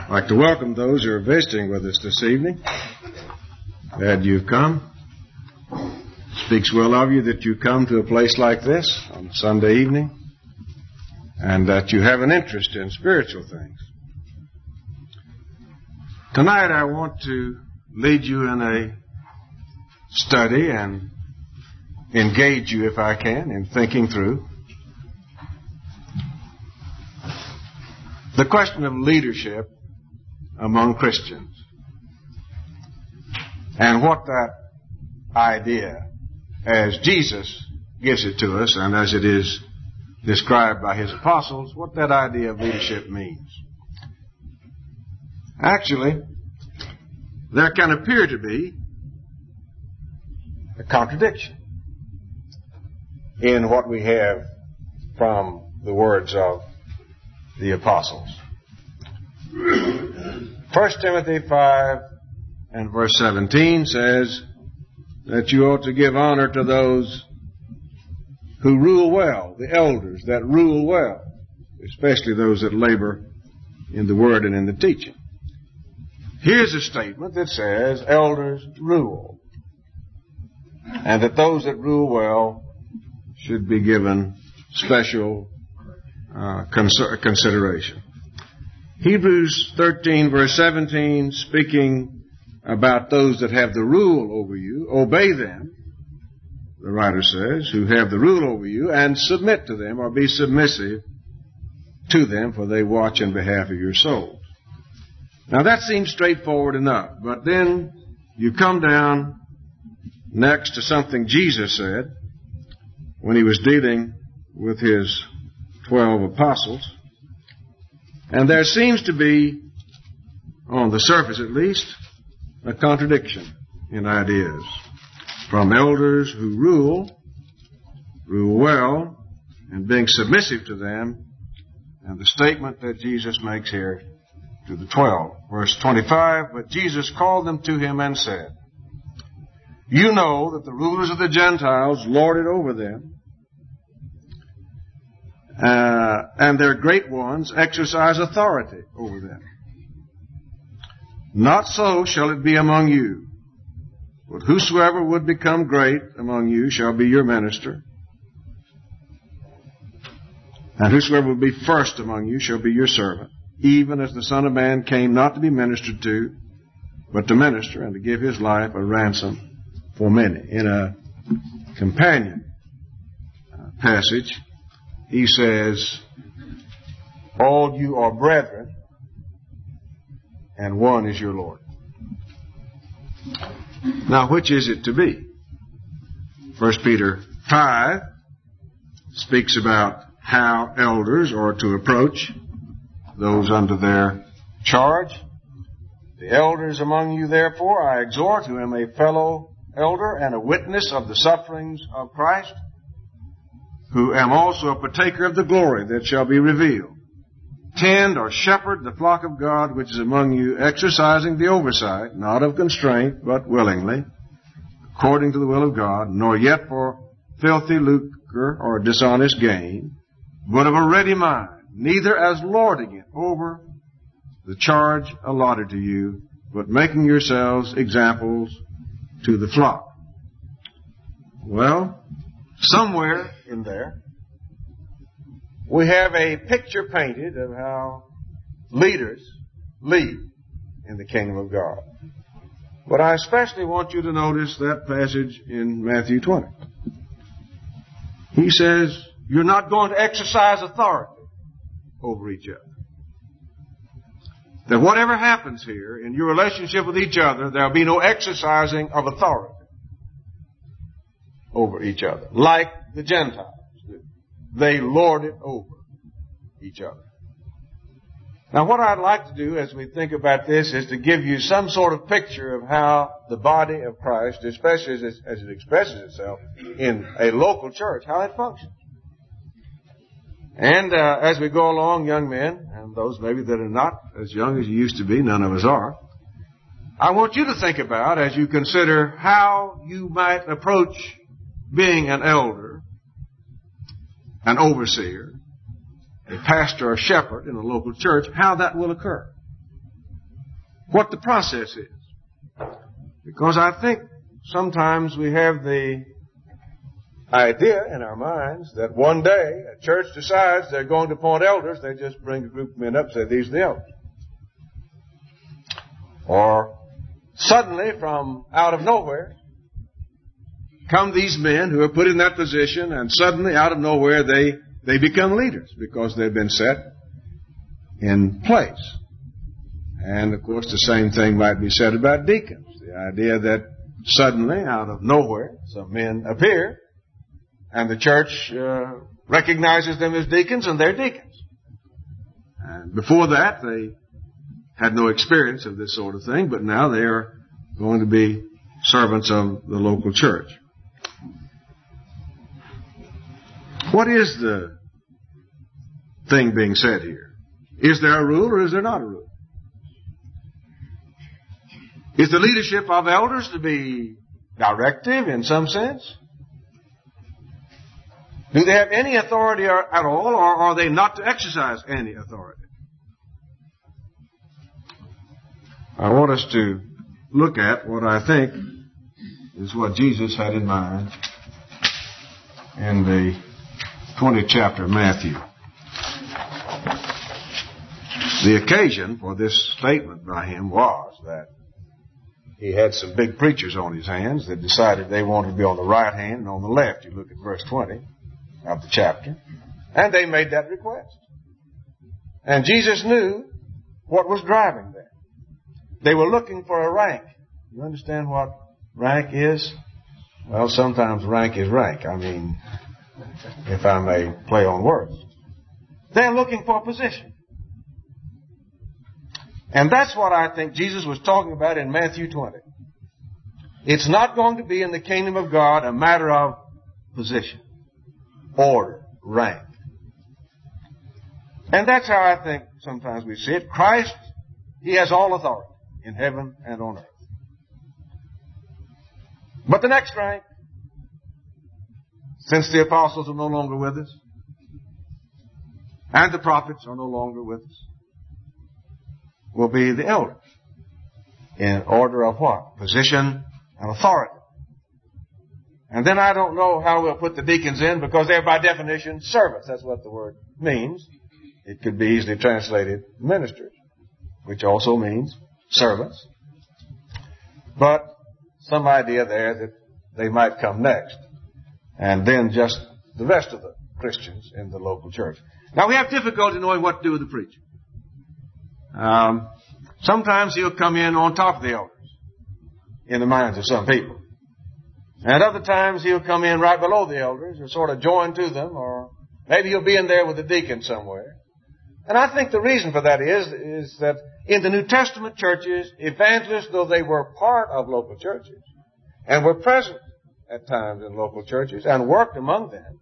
I'd like to welcome those who are visiting with us this evening. Glad you've come. It speaks well of you that you come to a place like this on Sunday evening and that you have an interest in spiritual things. Tonight I want to lead you in a study and engage you, if I can, in thinking through the question of leadership among Christians and what that idea, as Jesus gives it to us and as it is described by His apostles, what that idea of leadership means. Actually, there can appear to be a contradiction in what we have from the words of the apostles. 1 Timothy 5 and verse 17 says that you ought to give honor to those who rule well, the elders that rule well, especially those that labor in the word and in the teaching. Here's a statement that says elders rule, and that those that rule well should be given special consideration. Hebrews 13 verse 17, speaking about those that have the rule over you, obey them, the writer says, who have the rule over you, and submit to them or be submissive to them, for they watch in behalf of your souls. Now that seems straightforward enough, but then you come down next to something Jesus said when He was dealing with His 12 apostles. And there seems to be, on the surface at least, a contradiction in ideas from elders who rule well, and being submissive to them, and the statement that Jesus makes here to the 12. Verse 25, but Jesus called them to Him and said, you know that the rulers of the Gentiles lord it over them, and their great ones exercise authority over them. Not so shall it be among you, but whosoever would become great among you shall be your minister, and whosoever would be first among you shall be your servant, even as the Son of Man came not to be ministered to, but to minister and to give His life a ransom for many. In a companion passage, he says, all you are brethren, and one is your Lord. Now, which is it to be? 1 Peter 5 speaks about how elders are to approach those under their charge. The elders among you, therefore, I exhort, who am a fellow elder and a witness of the sufferings of Christ, who am also a partaker of the glory that shall be revealed. Tend or shepherd the flock of God which is among you, exercising the oversight, not of constraint, but willingly, according to the will of God, nor yet for filthy lucre or dishonest gain, but of a ready mind, neither as lording it over the charge allotted to you, but making yourselves examples to the flock. Well, somewhere in there, we have a picture painted of how leaders lead in the kingdom of God. But I especially want you to notice that passage in Matthew 20. He says, you're not going to exercise authority over each other. That whatever happens here in your relationship with each other, there'll be no exercising of authority over each other. Like the Gentiles. They lord it over each other. Now, what I'd like to do as we think about this is to give you some sort of picture of how the body of Christ, especially as it expresses itself in a local church, how it functions. And as we go along, young men, and those maybe that are not as young as you used to be, none of us are, I want you to think about, as you consider how you might approach being an elder, an overseer, a pastor or shepherd in a local church, how that will occur. what the process is. Because I think sometimes we have the idea in our minds that one day a church decides they're going to appoint elders, they just bring a group of men up and say, these are the elders. Or suddenly from out of nowhere come these men who are put in that position, and suddenly out of nowhere they become leaders because they've been set in place. And of course the same thing might be said about deacons. The idea that suddenly out of nowhere some men appear and the church recognizes them as deacons, and they're deacons. And before that they had no experience of this sort of thing, but now they are going to be servants of the local church. What is the thing being said here? Is there a rule or is there not a rule? Is the leadership of elders to be directive in some sense? Do they have any authority at all, or are they not to exercise any authority? I want us to look at what I think is what Jesus had in mind in the 20th chapter of Matthew. The occasion for this statement by him was that he had some big preachers on his hands that decided they wanted to be on the right hand and on the left. You look at verse 20 of the chapter. And they made that request. And Jesus knew what was driving them. They were looking for a rank. You understand what rank is? Well, sometimes rank is rank. I mean, if I may play on words. They're looking for a position. And that's what I think Jesus was talking about in Matthew 20. It's not going to be in the kingdom of God a matter of position, order, rank. And that's how I think sometimes we see it. Christ, He has all authority in heaven and on earth. But the next rank, since the apostles are no longer with us, and the prophets are no longer with us, will be the elders. In order of what? Position and authority. And then I don't know how we'll put the deacons in, because they're by definition servants. That's what the word means. It could be easily translated ministers, which also means servants. But some idea there that they might come next. And then just the rest of the Christians in the local church. Now we have difficulty knowing what to do with the preacher. Sometimes he'll come in on top of the elders in the minds of some people. And other times he'll come in right below the elders or sort of join to them, or maybe he'll be in there with the deacon somewhere. And I think the reason for that is that in the New Testament churches, evangelists, though they were part of local churches and were present at times in local churches and worked among them,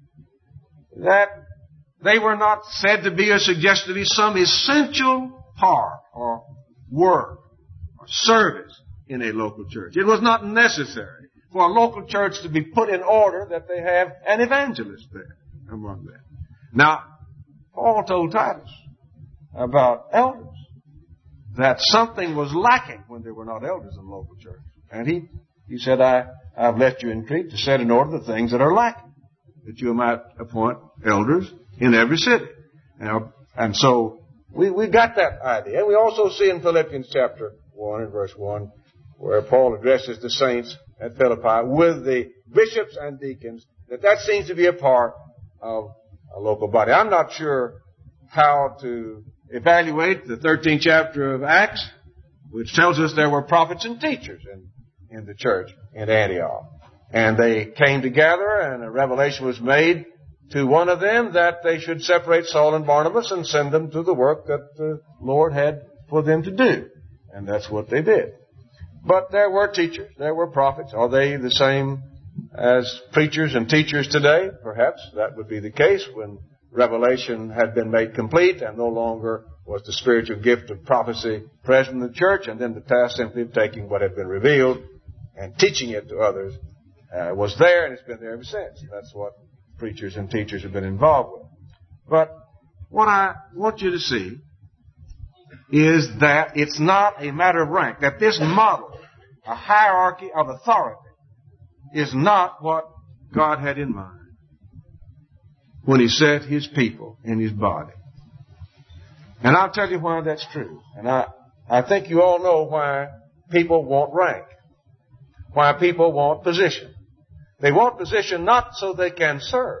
that they were not said to be or suggested to be some essential part or work or service in a local church. It was not necessary for a local church to be put in order that they have an evangelist there among them. Now, Paul told Titus about elders that something was lacking when there were not elders in the local church. And he said, I've left you in Crete to set in order the things that are lacking, that you might appoint elders in every city. And so we got that idea. And we also see in Philippians chapter 1 and verse 1 where Paul addresses the saints at Philippi with the bishops and deacons, that seems to be a part of a local body. I'm not sure how to evaluate the 13th chapter of Acts, which tells us there were prophets and teachers in the church in Antioch. And they came together and a revelation was made to one of them that they should separate Saul and Barnabas and send them to the work that the Lord had for them to do. And that's what they did. But there were teachers, there were prophets. Are they the same as preachers and teachers today? Perhaps that would be the case when revelation had been made complete and no longer was the spiritual gift of prophecy present in the church, and then the task simply of taking what had been revealed and teaching it to others was there, and it's been there ever since. That's what preachers and teachers have been involved with. But what I want you to see is that it's not a matter of rank, that this model, a hierarchy of authority, is not what God had in mind when He set His people in His body. And I'll tell you why that's true. And I think you all know why people want rank, why people want position. They want position not so they can serve,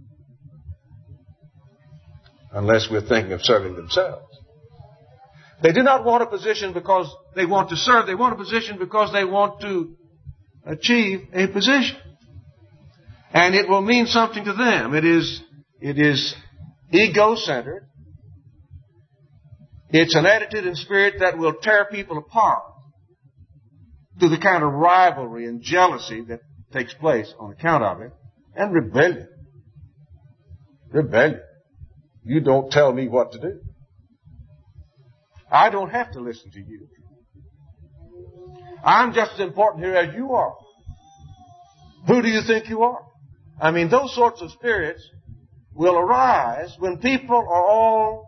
unless we're thinking of serving themselves. They do not want a position because they want to serve. They want a position because they want to achieve a position. And it will mean something to them. It is ego-centered. It's an attitude and spirit that will tear people apart through the kind of rivalry and jealousy that takes place on account of it, and rebellion. Rebellion. You don't tell me what to do. I don't have to listen to you. I'm just as important here as you are. Who do you think you are? I mean, those sorts of spirits will arise when people are all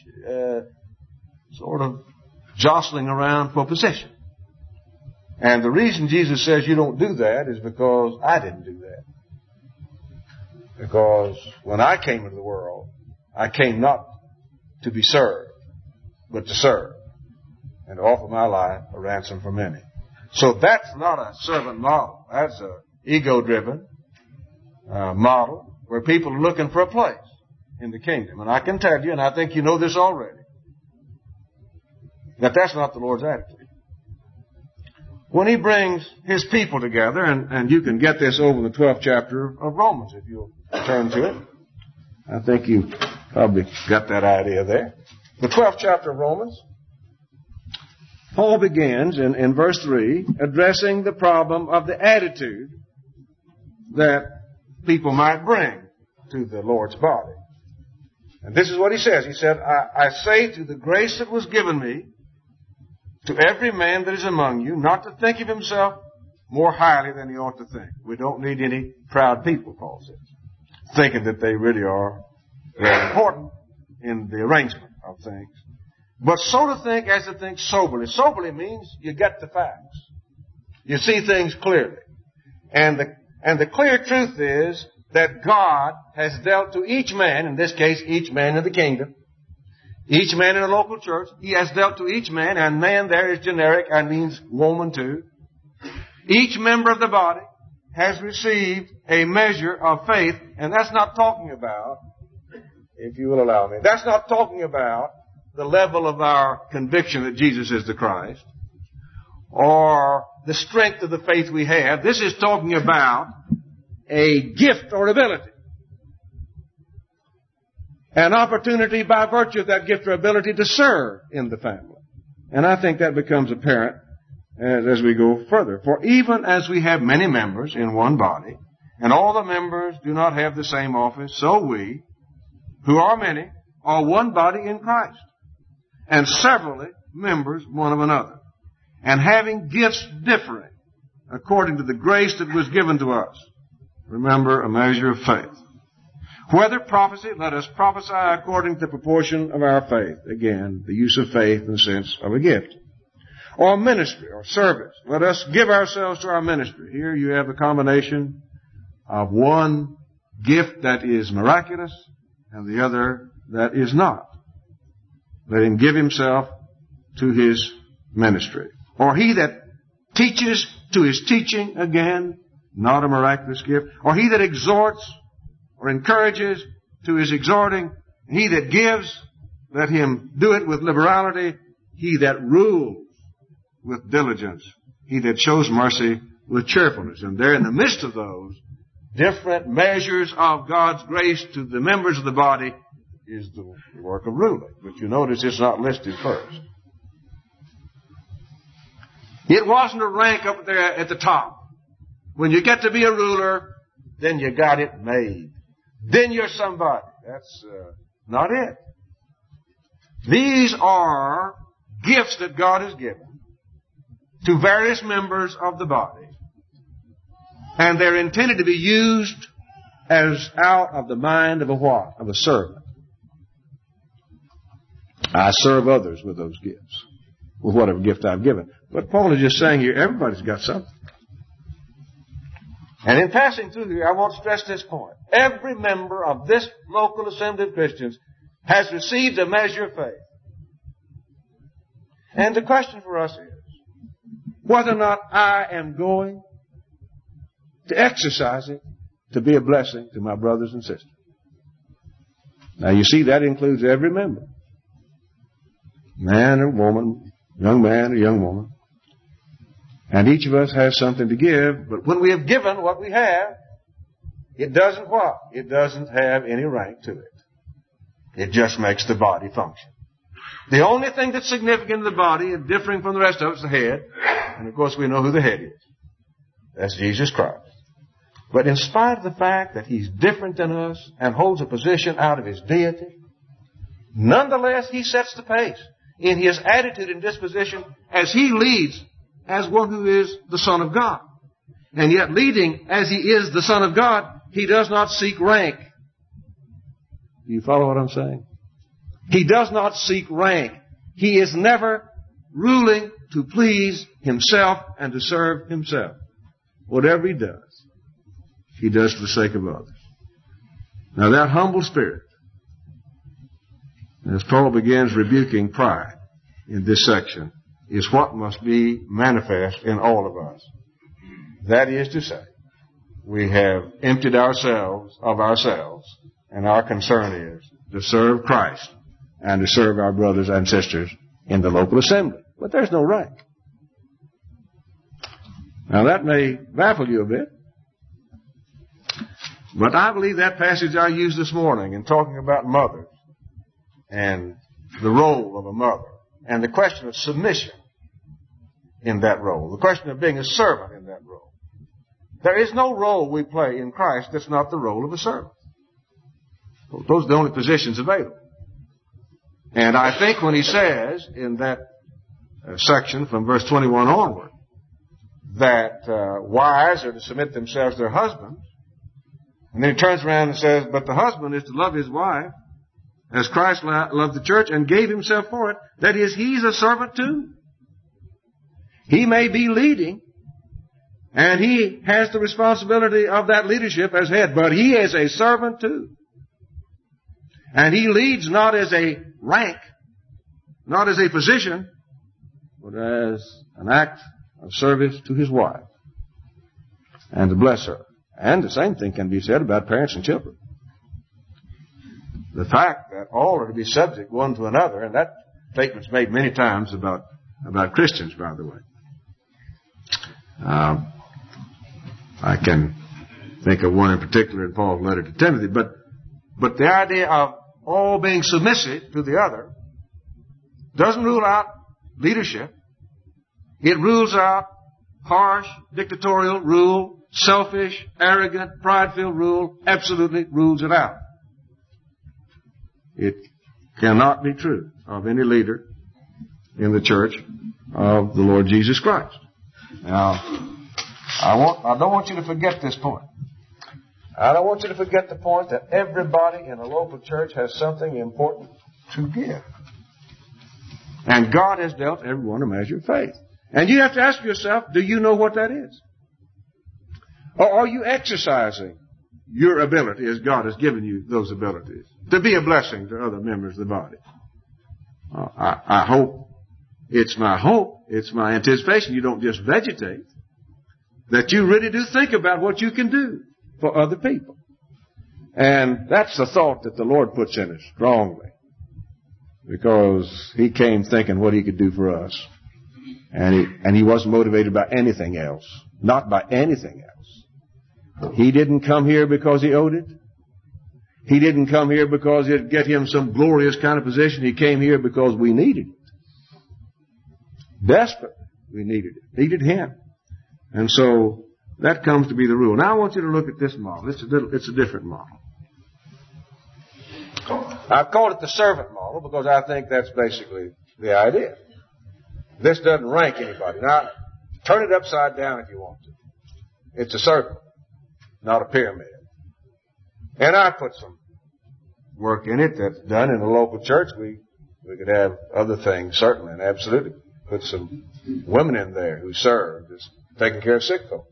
sort of jostling around for position. And the reason Jesus says you don't do that is because I didn't do that. Because when I came into the world, I came not to be served, but to serve, and to offer my life a ransom for many. So that's not a servant model. That's an ego-driven model where people are looking for a place in the kingdom. And I can tell you, and I think you know this already, that that's not the Lord's attitude. When He brings His people together, and you can get this over in the 12th chapter of Romans if you'll turn to it. I think you probably got that idea there. The 12th chapter of Romans, Paul begins in verse 3 addressing the problem of the attitude that people might bring to the Lord's body. And this is what he says. He said, I say to the grace that was given me, to every man that is among you, not to think of himself more highly than he ought to think. We don't need any proud people, Paul says, thinking that they really are very important in the arrangement of things. But so to think as to think soberly. Soberly means you get the facts. You see things clearly. And the clear truth is that God has dealt to each man, in this case, each man in the kingdom, each man in a local church, He has dealt to each man, and man there is generic and means woman too. Each member of the body has received a measure of faith, and that's not talking about, if you will allow me, that's not talking about the level of our conviction that Jesus is the Christ, or the strength of the faith we have. This is talking about a gift or ability. An opportunity by virtue of that gift or ability to serve in the family. And I think that becomes apparent as we go further. For even as we have many members in one body, and all the members do not have the same office, so we, who are many, are one body in Christ, and severally members one of another, and having gifts differing according to the grace that was given to us. Remember, a measure of faith. Whether prophecy, let us prophesy according to the proportion of our faith. Again, the use of faith in the sense of a gift. Or ministry, or service. Let us give ourselves to our ministry. Here you have a combination of one gift that is miraculous and the other that is not. Let him give himself to his ministry. Or he that teaches to his teaching, again, not a miraculous gift. Or he that exhorts or encourages to his exhorting. He that gives, let him do it with liberality. He that rules with diligence. He that shows mercy with cheerfulness. And there in the midst of those different measures of God's grace to the members of the body is the work of ruling. But you notice it's not listed first. It wasn't a rank up there at the top. When you get to be a ruler, then you got it made. Then you're somebody. That's not it. These are gifts that God has given to various members of the body. And they're intended to be used as out of the mind of a what? Of a servant. I serve others with those gifts, with whatever gift I've given. But Paul is just saying here, everybody's got something. And in passing through here, I want to stress this point. Every member of this local assembly of Christians has received a measure of faith. And the question for us is whether or not I am going to exercise it to be a blessing to my brothers and sisters. Now you see, that includes every member. Man or woman, young man or young woman. And each of us has something to give, but when we have given what we have, it doesn't what? It doesn't have any rank to it. It just makes the body function. The only thing that's significant in the body and differing from the rest of it is the head. And of course we know who the head is. That's Jesus Christ. But in spite of the fact that He's different than us and holds a position out of His deity, nonetheless He sets the pace in His attitude and disposition as He leads as one who is the Son of God. And yet leading as He is the Son of God, He does not seek rank. Do you follow what I'm saying? He does not seek rank. He is never ruling to please Himself and to serve Himself. Whatever He does for the sake of others. Now that humble spirit, as Paul begins rebuking pride in this section, is what must be manifest in all of us. That is to say, we have emptied ourselves of ourselves, and our concern is to serve Christ and to serve our brothers and sisters in the local assembly. But there's no rank. Now that may baffle you a bit, but I believe that passage I used this morning in talking about mothers and the role of a mother and the question of submission in that role, the question of being a servant in that role. There is no role we play in Christ that's not the role of a servant. Those are the only positions available. And I think when he says in that section from verse 21 onward that wives are to submit themselves to their husbands, and then he turns around and says, but the husband is to love his wife as Christ loved the church and gave Himself for it. That is, he's a servant too. He may be leading, and he has the responsibility of that leadership as head, but he is a servant too. And he leads not as a rank, not as a position, but as an act of service to his wife and to bless her. And the same thing can be said about parents and children. The fact that all are to be subject one to another, and that statement's made many times about Christians, by the way. I can think of one in particular in Paul's letter to Timothy, but the idea of all being submissive to the other doesn't rule out leadership. It rules out harsh, dictatorial rule, selfish, arrogant, prideful rule, absolutely rules it out. It cannot be true of any leader in the church of the Lord Jesus Christ. Now, I don't want you to forget this point. I don't want you to forget the point that everybody in a local church has something important to give. And God has dealt everyone a measure of faith. And you have to ask yourself, do you know what that is? Or are you exercising your ability as God has given you those abilities to be a blessing to other members of the body? I hope, it's my anticipation you don't just vegetate, that you really do think about what you can do for other people. And that's the thought that the Lord puts in us strongly, because He came thinking what He could do for us. And He wasn't motivated by anything else. Not by anything else. He didn't come here because He owed it. He didn't come here because it'd get Him some glorious kind of position. He came here because we needed it. Desperately, we needed it. Needed Him. And so, that comes to be the rule. Now I want you to look at this model. It's a different model. I've called it the servant model because I think that's basically the idea. This doesn't rank anybody. Now, turn it upside down if you want to. It's a circle, not a pyramid. And I put some work in it that's done in a local church. We We could have other things, certainly, and absolutely. Put some women in there who serve, just taking care of sick folks.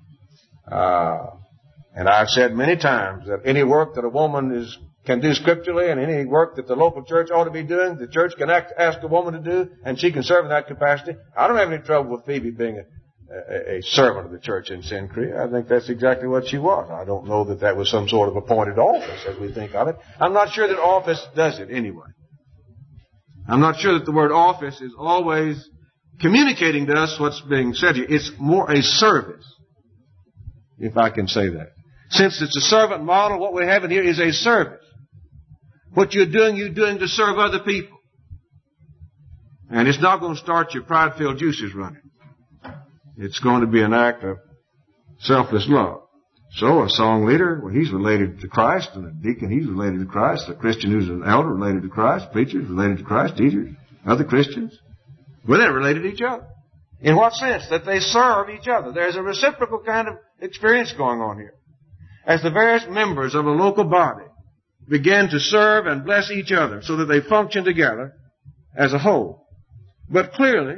And I've said many times that any work that a woman can do scripturally, and any work that the local church ought to be doing, the church can ask a woman to do, and she can serve in that capacity. I don't have any trouble with Phoebe being a servant of the church in Sincrete. I think that's exactly what she was. I don't know that that was some sort of appointed office as we think of it. I'm not sure that office does it anyway. I'm not sure that the word office is always communicating to us what's being said here. It's more a service, if I can say that. Since it's a servant model, what we have in here is a service. What you're doing to serve other people. And it's not going to start your pride-filled juices running. It's going to be an act of selfless love. So a song leader, well, he's related to Christ, and a deacon, he's related to Christ. A Christian who's an elder, related to Christ. Preachers, related to Christ. Teachers, other Christians. Well, they're related to each other. In what sense? That they serve each other. There's a reciprocal kind of experience going on here. As the various members of a local body begin to serve and bless each other so that they function together as a whole. But clearly,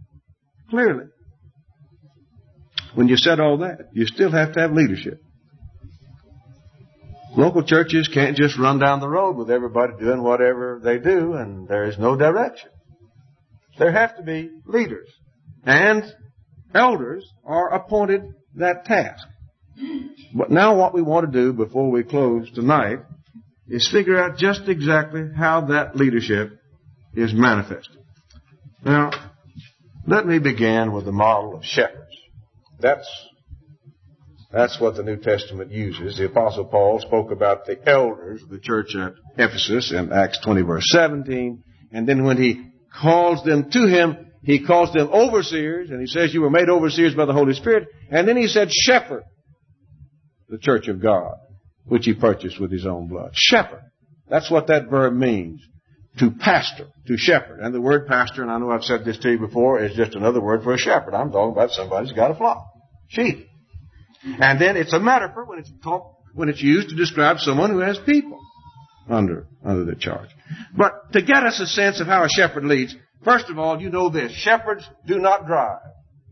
when you said all that, you still have to have leadership. Local churches can't just run down the road with everybody doing whatever they do, and there is no direction. There have to be leaders. And elders are appointed that task. But now what we want to do before we close tonight is figure out just exactly how that leadership is manifested. Now, let me begin with the model of shepherds. That's what the New Testament uses. The Apostle Paul spoke about the elders of the church at Ephesus in Acts 20 verse 17. And then when he calls them to him, he calls them overseers, and he says you were made overseers by the Holy Spirit. And then he said shepherd the church of God, which he purchased with his own blood. Shepherd. That's what that verb means. To pastor, to shepherd. And the word pastor, and I know I've said this to you before, is just another word for a shepherd. I'm talking about somebody who's got a flock. Sheep. And then it's a metaphor when it's used to describe someone who has people under their charge. But to get us a sense of how a shepherd leads, first of all, you know this. Shepherds do not drive.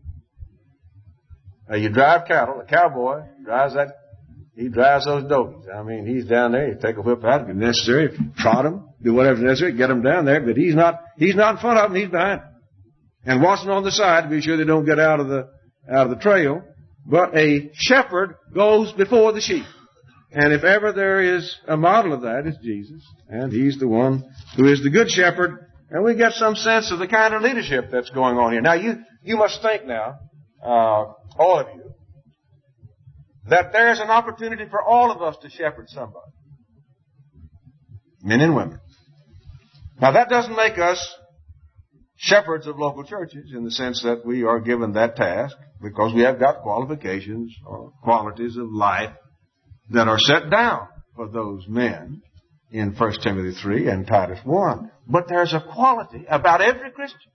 Now, you drive cattle. A cowboy drives those donkeys. I mean, he's down there. You take a whip out if necessary, trot them, do whatever's necessary, get them down there. But he's not in front of them. He's behind them, and watching on the side to be sure they don't get out of the trail. But a shepherd goes before the sheep, and if ever there is a model of that, it's Jesus, and he's the one who is the good shepherd. And we get some sense of the kind of leadership that's going on here. Now, you must think now, all of you, that there's an opportunity for all of us to shepherd somebody. Men and women. Now that doesn't make us shepherds of local churches in the sense that we are given that task because we have got qualifications or qualities of life that are set down for those men in 1 Timothy 3 and Titus 1. But there's a quality about every Christian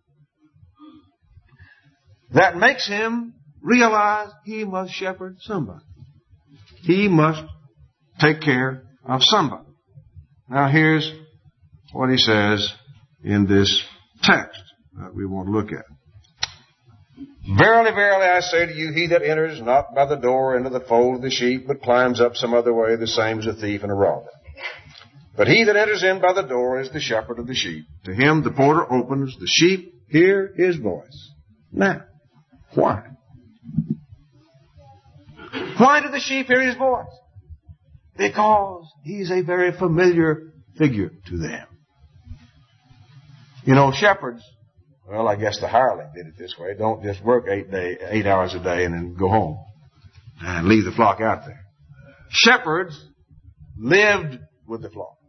that makes him realize he must shepherd somebody. He must take care of somebody. Now here's what he says in this text that we want to look at. Verily, verily, I say to you, he that enters not by the door into the fold of the sheep, but climbs up some other way, the same is a thief and a robber. But he that enters in by the door is the shepherd of the sheep. To him the porter opens, the sheep hear his voice. Now, why? Why do the sheep hear his voice? Because he's a very familiar figure to them. You know, shepherds, well, I guess the hireling did it this way. Don't just work 8 hours a day and then go home and leave the flock out there. Shepherds lived with the flock.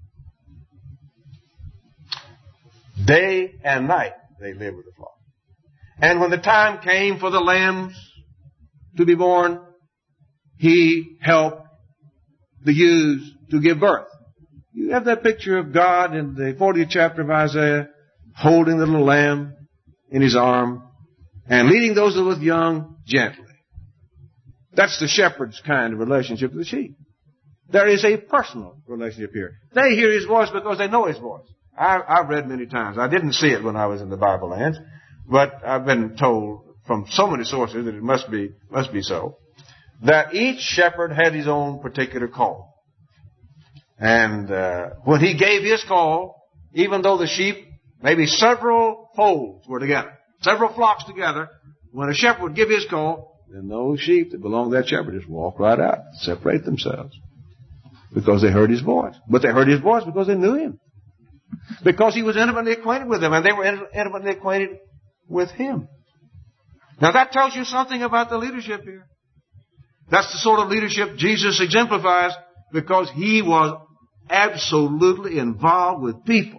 Day and night they lived with the flock. And when the time came for the lambs to be born, he helped the ewes to give birth. You have that picture of God in the 40th chapter of Isaiah holding the little lamb in his arm and leading those that were young gently. That's the shepherd's kind of relationship with the sheep. There is a personal relationship here. They hear his voice because they know his voice. I've read many times. I didn't see it when I was in the Bible lands, but I've been told from so many sources that it must be so, that each shepherd had his own particular call. And when he gave his call, even though the sheep, maybe several folds were together, several flocks together, when a shepherd would give his call, then those sheep that belonged to that shepherd just walk right out, separate themselves, because they heard his voice. But they heard his voice because they knew him, because he was intimately acquainted with them, and they were intimately acquainted with him. Now that tells you something about the leadership here. That's the sort of leadership Jesus exemplifies, because he was absolutely involved with people.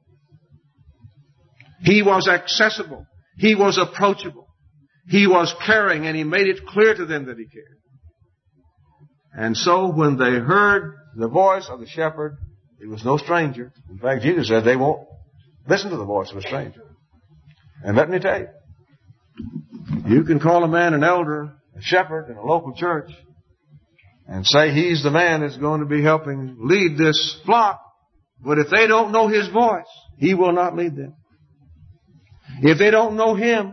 He was accessible. He was approachable. He was caring, and he made it clear to them that he cared. And so when they heard the voice of the shepherd, it was no stranger. In fact, Jesus said they won't listen to the voice of a stranger. And let me tell you, you can call a man an elder, a shepherd in a local church, and say he's the man that's going to be helping lead this flock, but if they don't know his voice, he will not lead them. If they don't know him,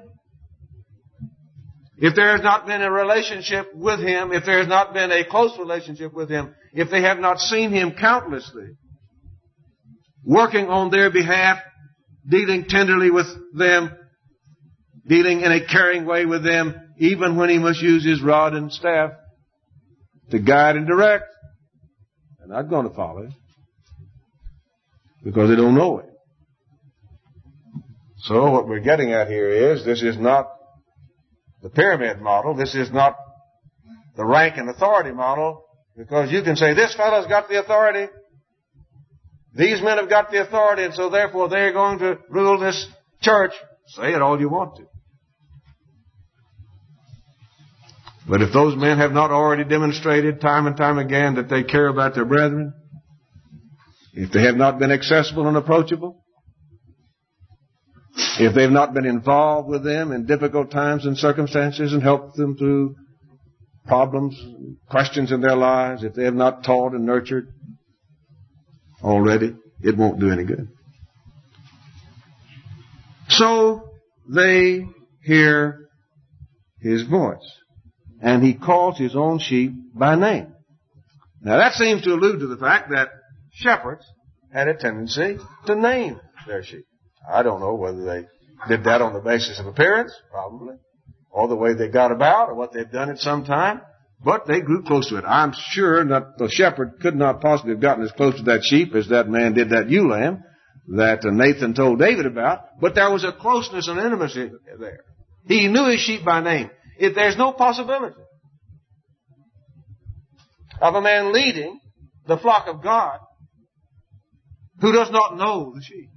if there has not been a relationship with him, if there has not been a close relationship with him, if they have not seen him countlessly, working on their behalf, dealing tenderly with them, dealing in a caring way with them, even when he must use his rod and staff to guide and direct, they're not going to follow him, because they don't know him. So what we're getting at here is, this is not the pyramid model. This is not the rank and authority model, because you can say, this fellow's got the authority, these men have got the authority, and so therefore they're going to rule this church. Say it all you want to. But if those men have not already demonstrated time and time again that they care about their brethren, if they have not been accessible and approachable, if they've not been involved with them in difficult times and circumstances and helped them through problems, questions in their lives, if they have not taught and nurtured already, it won't do any good. So they hear his voice, and he calls his own sheep by name. Now that seems to allude to the fact that shepherds had a tendency to name their sheep. I don't know whether they did that on the basis of appearance, probably, or the way they got about, or what they've done at some time, but they grew close to it. I'm sure that the shepherd could not possibly have gotten as close to that sheep as that man did that ewe lamb that Nathan told David about, but there was a closeness and intimacy there. He knew his sheep by name. If there's no possibility of a man leading the flock of God who does not know the sheep.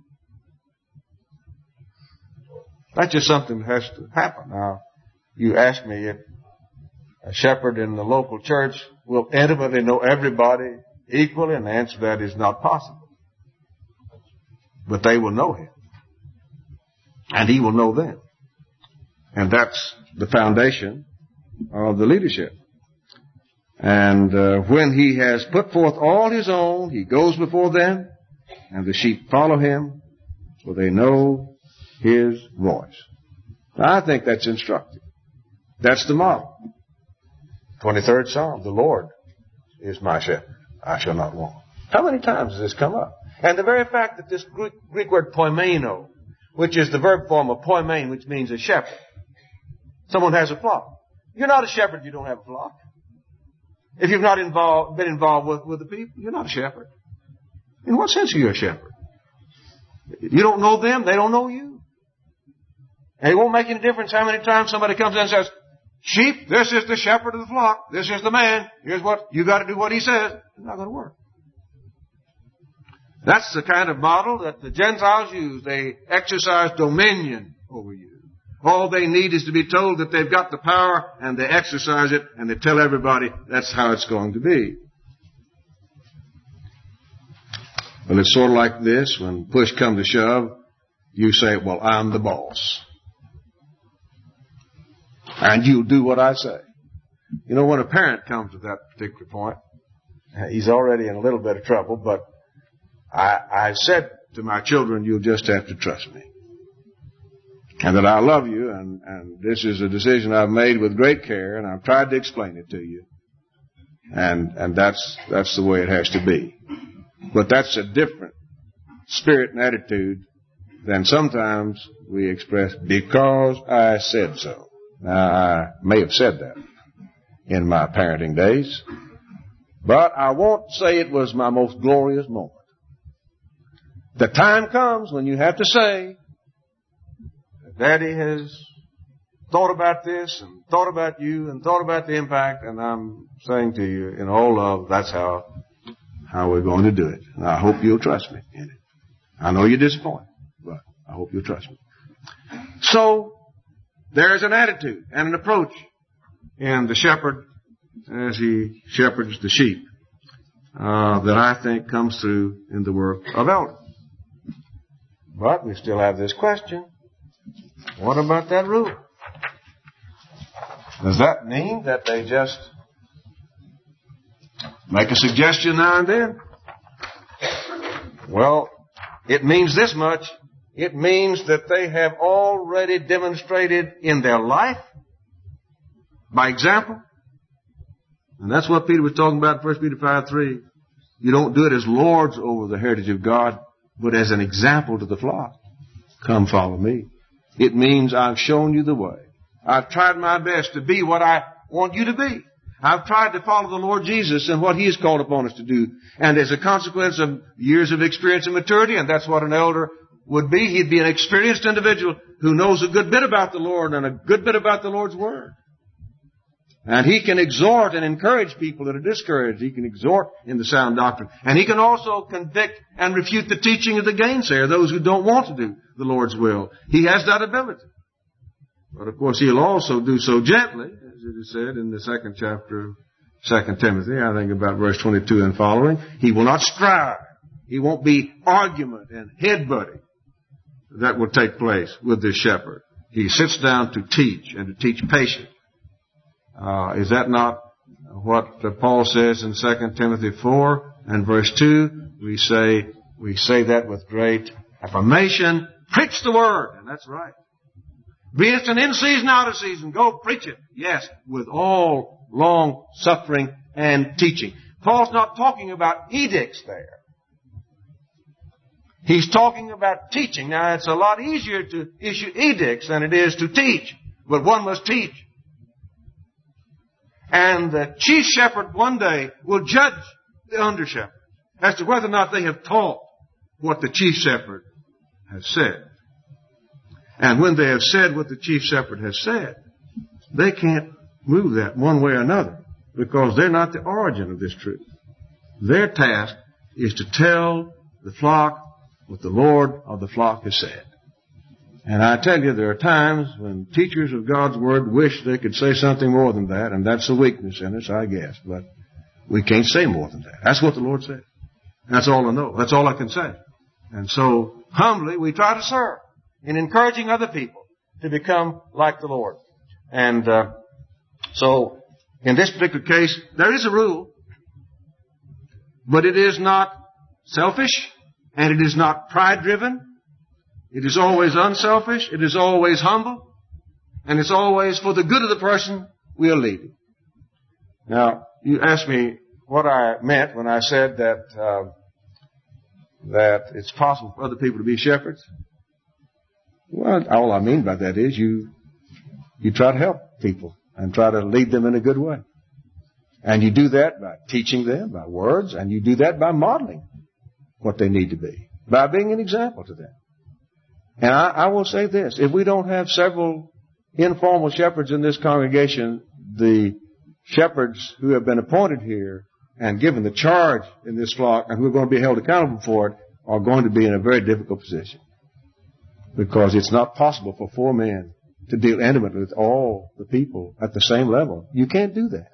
That's just something that has to happen. Now, you ask me if a shepherd in the local church will intimately know everybody equally, and the answer to that is not possible. But they will know him. And he will know them. And that's the foundation of the leadership. And when he has put forth all his own, he goes before them, and the sheep follow him, for they know his voice. Now, I think that's instructive. That's the model. 23rd Psalm, the Lord is my shepherd, I shall not want. How many times has this come up? And the very fact that this Greek word poimeno, which is the verb form of poimen, which means a shepherd. Someone has a flock. You're not a shepherd if you don't have a flock. If you've not been involved with the people, you're not a shepherd. In what sense are you a shepherd? You don't know them, they don't know you. And it won't make any difference how many times somebody comes in and says, sheep, this is the shepherd of the flock. This is the man. Here's what, you got to do what he says. It's not going to work. That's the kind of model that the Gentiles use. They exercise dominion over you. All they need is to be told that they've got the power, and they exercise it, and they tell everybody that's how it's going to be. Well, it's sort of like this. When push comes to shove, you say, well, I'm the boss. And you'll do what I say. You know, when a parent comes to that particular point, he's already in a little bit of trouble, but I said to my children, you'll just have to trust me. And that I love you, and this is a decision I've made with great care, and I've tried to explain it to you. And that's the way it has to be. But that's a different spirit and attitude than sometimes we express, because I said so. Now, I may have said that in my parenting days, but I won't say it was my most glorious moment. The time comes when you have to say, Daddy has thought about this and thought about you and thought about the impact, and I'm saying to you in all love, that's how we're going to do it. And I hope you'll trust me in it. I know you're disappointed, but I hope you'll trust me. So, there's an attitude and an approach in the shepherd as he shepherds the sheep that I think comes through in the work of elder. But we still have this question. What about that rule? Does that mean that they just make a suggestion now and then? Well, it means this much. It means that they have already demonstrated in their life, by example. And that's what Peter was talking about in 1 Peter 5:3. You don't do it as lords over the heritage of God, but as an example to the flock. Come follow me. It means I've shown you the way. I've tried my best to be what I want you to be. I've tried to follow the Lord Jesus and what He has called upon us to do. And as a consequence of years of experience and maturity, and that's what an elder would be, he'd be an experienced individual who knows a good bit about the Lord and a good bit about the Lord's Word. And he can exhort and encourage people that are discouraged. He can exhort in the sound doctrine. And he can also convict and refute the teaching of the gainsayer, those who don't want to do the Lord's will. He has that ability. But of course, he'll also do so gently, as it is said in the 2nd chapter of 2 Timothy, I think about verse 22 and following. He will not strive. He won't be argument and headbutting that will take place with this shepherd. He sits down to teach and to teach patience. Is that not what Paul says in 2 Timothy 4 and verse 2? We say that with great affirmation. Preach the word. And that's right. Be it in season, out of season. Go preach it. Yes, with all long suffering and teaching. Paul's not talking about edicts there. He's talking about teaching. Now, it's a lot easier to issue edicts than it is to teach. But one must teach. And the chief shepherd one day will judge the under shepherd as to whether or not they have taught what the chief shepherd has said. And when they have said what the chief shepherd has said, they can't move that one way or another because they're not the origin of this truth. Their task is to tell the flock what the Lord of the flock has said. And I tell you, there are times when teachers of God's Word wish they could say something more than that, and that's a weakness in us, I guess. But we can't say more than that. That's what the Lord said. That's all I know. That's all I can say. And so, humbly, we try to serve in encouraging other people to become like the Lord. And so, in this particular case, there is a rule, but it is not selfish, and it is not pride-driven. It is always unselfish. It is always humble. And it's always for the good of the person we are leading. Now, you asked me what I meant when I said that it's possible for other people to be shepherds. Well, all I mean by that is you try to help people and try to lead them in a good way. And you do that by teaching them, by words, and you do that by modeling what they need to be, by being an example to them. And I will say this, if we don't have several informal shepherds in this congregation, the shepherds who have been appointed here and given the charge in this flock and who are going to be held accountable for it are going to be in a very difficult position. Because it's not possible for 4 men to deal intimately with all the people at the same level. You can't do that.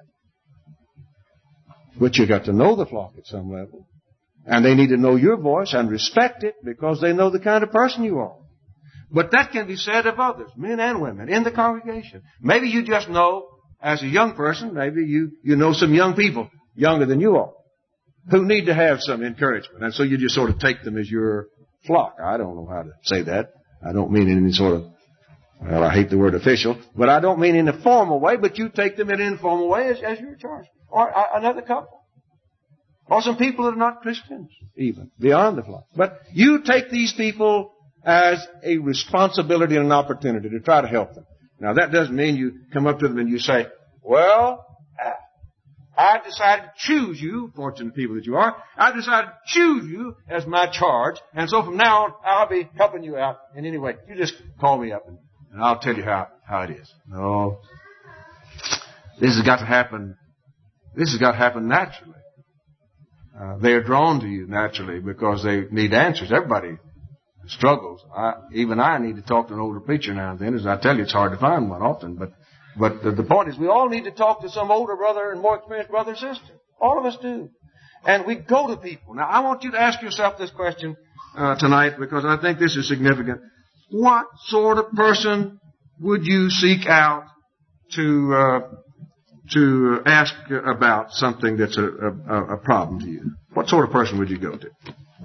But you got to know the flock at some level. And they need to know your voice and respect it because they know the kind of person you are. But that can be said of others, men and women, in the congregation. Maybe you just know, as a young person, maybe you know some young people, younger than you are, who need to have some encouragement. And so you just sort of take them as your flock. I don't know how to say that. I don't mean in any sort of, well, I hate the word official, but I don't mean in a formal way, but you take them in an informal way as you're charged. Or another couple. Or some people that are not Christians, even, beyond the flock. But you take these people as a responsibility and an opportunity to try to help them. Now, that doesn't mean you come up to them and you say, well, I decided to choose you, fortunate people that you are, I decided to choose you as my charge, and so from now on, I'll be helping you out in any way. You just call me up and I'll tell you how it is. No. This has got to happen. This has got to happen naturally. They are drawn to you naturally because they need answers. Everybody struggles. Even I need to talk to an older preacher now and then. As I tell you, it's hard to find one often. But the point is, we all need to talk to some older brother and more experienced brother or sister. All of us do. And we go to people. Now, I want you to ask yourself this question tonight because I think this is significant. What sort of person would you seek out to ask about something that's a problem to you? What sort of person would you go to?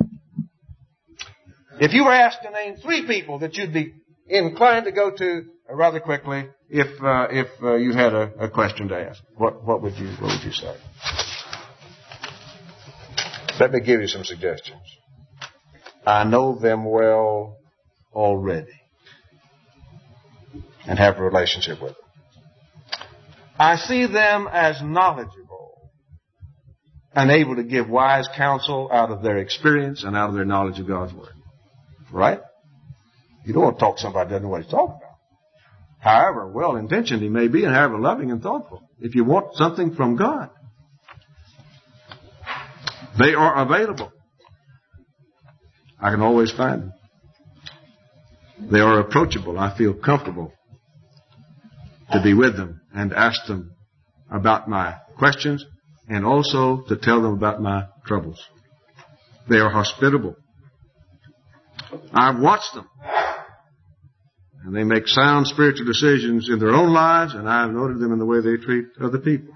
If you were asked to name 3 people that you'd be inclined to go to rather quickly, if you had a question to ask, what would you say? Let me give you some suggestions. I know them well already and have a relationship with them. I see them as knowledgeable and able to give wise counsel out of their experience and out of their knowledge of God's Word. Right? You don't want to talk to somebody who doesn't know what he's talking about. However well-intentioned he may be and however loving and thoughtful, if you want something from God, they are available. I can always find them. They are approachable. I feel comfortable to be with them and ask them about my questions and also to tell them about my troubles. They are hospitable. I've watched them. And they make sound spiritual decisions in their own lives, and I've noted them in the way they treat other people.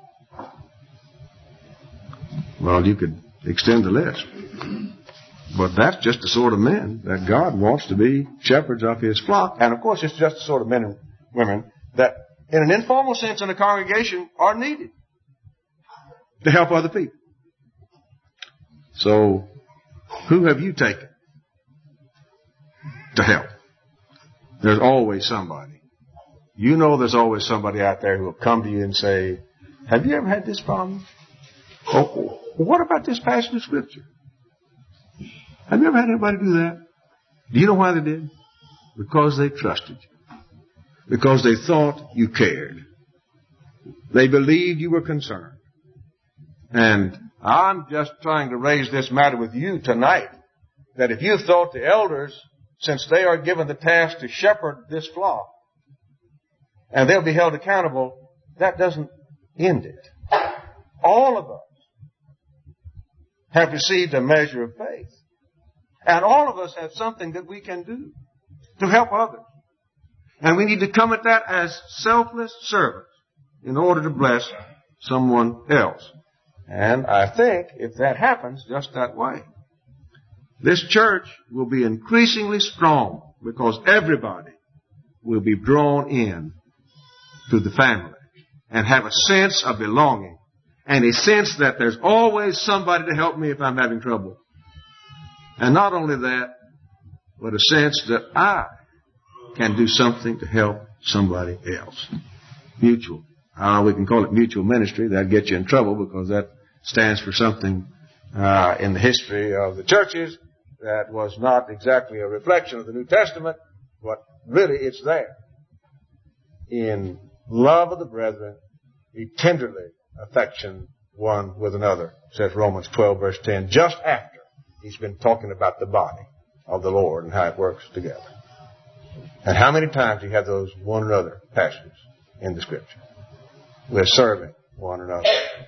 Well, you could extend the list. But that's just the sort of men that God wants to be shepherds of His flock. And, of course, it's just the sort of men and women that, in an informal sense in a congregation, are needed to help other people. So, who have you taken to help? There's always somebody. You know there's always somebody out there who will come to you and say, have you ever had this problem? Oh, what about this passage of Scripture? Have you ever had anybody do that? Do you know why they did? Because they trusted you. Because they thought you cared. They believed you were concerned. And I'm just trying to raise this matter with you tonight, that if you thought the elders, since they are given the task to shepherd this flock, and they'll be held accountable, that doesn't end it. All of us have received a measure of faith. And all of us have something that we can do to help others. And we need to come at that as selfless servants in order to bless someone else. And I think if that happens just that way, this church will be increasingly strong because everybody will be drawn in to the family and have a sense of belonging and a sense that there's always somebody to help me if I'm having trouble. And not only that, but a sense that I can do something to help somebody else. Mutual. We can call it mutual ministry. That'd get you in trouble because that stands for something in the history of the churches that was not exactly a reflection of the New Testament, but really it's there. In love of the brethren, be tenderly affection one with another, says Romans 12, verse 10, just after he's been talking about the body of the Lord and how it works together. And how many times do you have those one another passages in the Scripture? We're serving one another.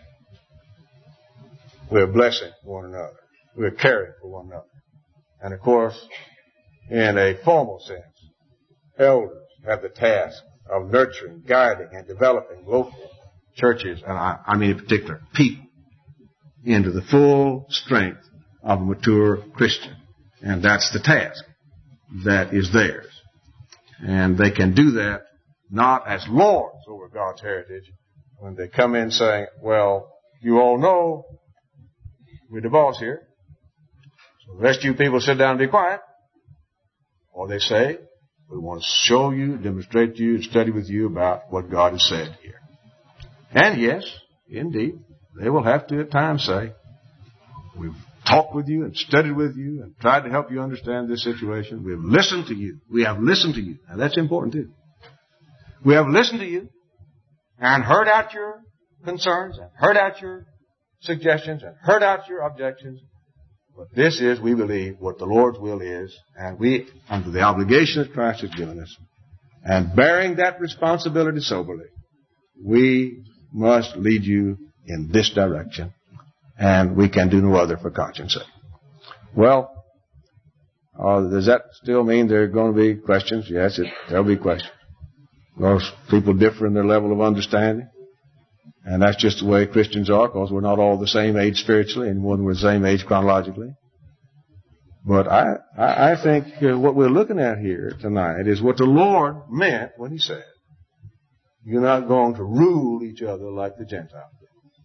We're blessing one another. We're caring for one another. And of course, in a formal sense, elders have the task of nurturing, guiding, and developing local churches, and I mean in particular, people, into the full strength of a mature Christian. And that's the task that is theirs. And they can do that not as lords over God's heritage when they come in saying, well, you all know we're the boss here, so the rest of you people sit down and be quiet. Or they say, we want to show you, demonstrate to you, study with you about what God has said here. And yes, indeed, they will have to at times say, we've talked with you and studied with you and tried to help you understand this situation. We've listened to you. We have listened to you. Now that's important too. We have listened to you and heard out your concerns and heard out your suggestions and heard out your objections. But this is, we believe, what the Lord's will is, and we, under the obligation that Christ has given us, and bearing that responsibility soberly, we must lead you in this direction, and we can do no other for conscience sake. Well, does that still mean there are going to be questions? Yes, there'll be questions. Most people differ in their level of understanding. And that's just the way Christians are, because we're not all the same age spiritually, and we're the same age chronologically. But I think what we're looking at here tonight is what the Lord meant when He said, you're not going to rule each other like the Gentiles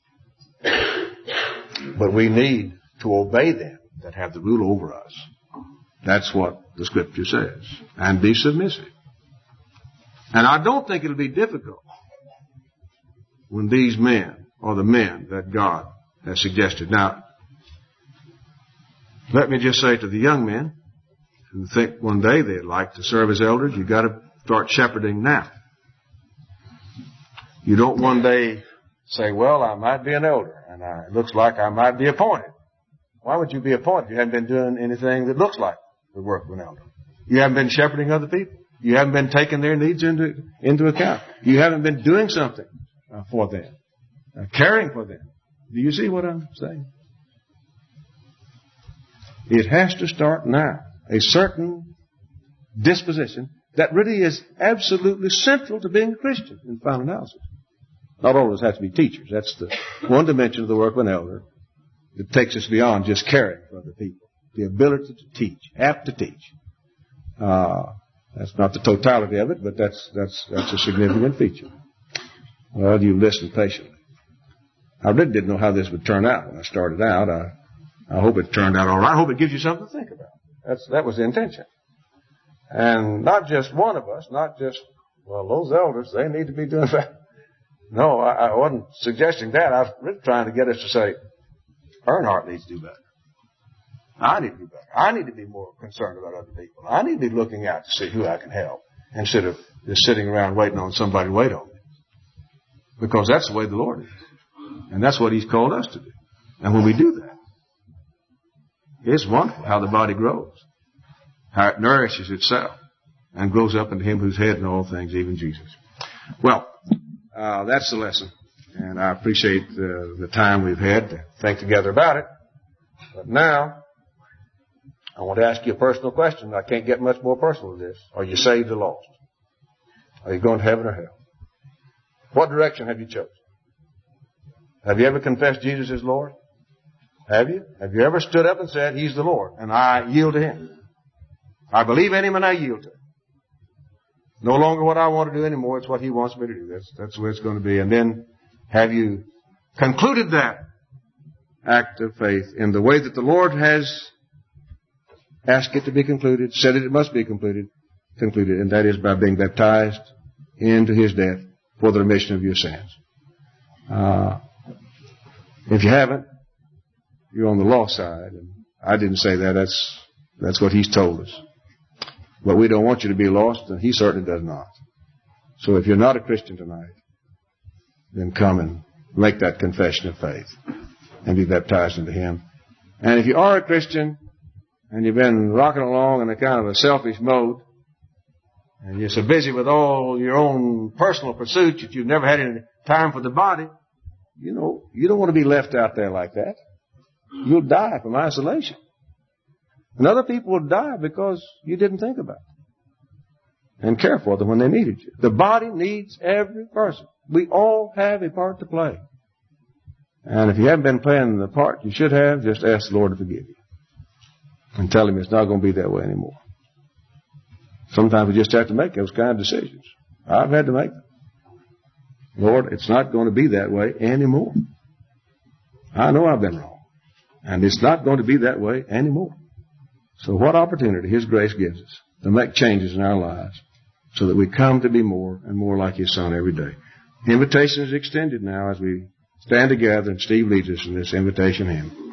do. But we need to obey them that have the rule over us. That's what the Scripture says. And be submissive. And I don't think it'll be difficult when these men are the men that God has suggested. Now, let me just say to the young men who think one day they'd like to serve as elders, you've got to start shepherding now. You don't one day say, well, I might be an elder, and it looks like I might be appointed. Why would you be appointed? You haven't been doing anything that looks like the work of an elder. You haven't been shepherding other people. You haven't been taking their needs into account. You haven't been doing something for them, caring for them. Do you see what I'm saying? It has to start now. A certain disposition that really is absolutely central to being a Christian in final analysis. Not all of us have to be teachers. That's the one dimension of the work of an elder that takes us beyond just caring for other people. The ability to teach, apt to teach. That's not the totality of it, but that's a significant feature. Well, you listen patiently. I really didn't know how this would turn out when I started out. I hope it turned out all right. I hope it gives you something to think about. That was the intention. And not just one of us, not just, well, those elders, they need to be doing that. No, I wasn't suggesting that. I was really trying to get us to say, Earnhardt needs to do better. I need to do better. I need to be more concerned about other people. I need to be looking out to see who I can help instead of just sitting around waiting on somebody to wait on me. Because that's the way the Lord is. And that's what He's called us to do. And when we do that, it's wonderful how the body grows. How it nourishes itself and grows up into Him who's head in all things, even Jesus. Well, that's the lesson. And I appreciate the time we've had to think together about it. But now, I want to ask you a personal question. I can't get much more personal than this. Are you saved or lost? Are you going to heaven or hell? What direction have you chosen? Have you ever confessed Jesus as Lord? Have you? Have you ever stood up and said, He's the Lord, and I yield to Him? I believe in Him and I yield to Him. No longer what I want to do anymore. It's what He wants me to do. That's the way it's going to be. And then have you concluded that act of faith in the way that the Lord has asked it to be concluded, said it must be concluded, and that is by being baptized into His death for the remission of your sins. If you haven't, you're on the lost side. And I didn't say that. That's what He's told us. But we don't want you to be lost, and He certainly does not. So if you're not a Christian tonight, then come and make that confession of faith and be baptized into Him. And if you are a Christian and you've been rocking along in a kind of a selfish mode, and you're so busy with all your own personal pursuits that you've never had any time for the body, you don't want to be left out there like that. You'll die from isolation. And other people will die because you didn't think about it and care for them when they needed you. The body needs every person. We all have a part to play. And if you haven't been playing the part you should have, just ask the Lord to forgive you. and tell him it's not going to be that way anymore. Sometimes we just have to make those kind of decisions. I've had to make them. Lord, it's not going to be that way anymore. I know I've been wrong. And it's not going to be that way anymore. So what opportunity His grace gives us to make changes in our lives so that we come to be more and more like His Son every day. The invitation is extended now as we stand together and Steve leads us in this invitation hymn.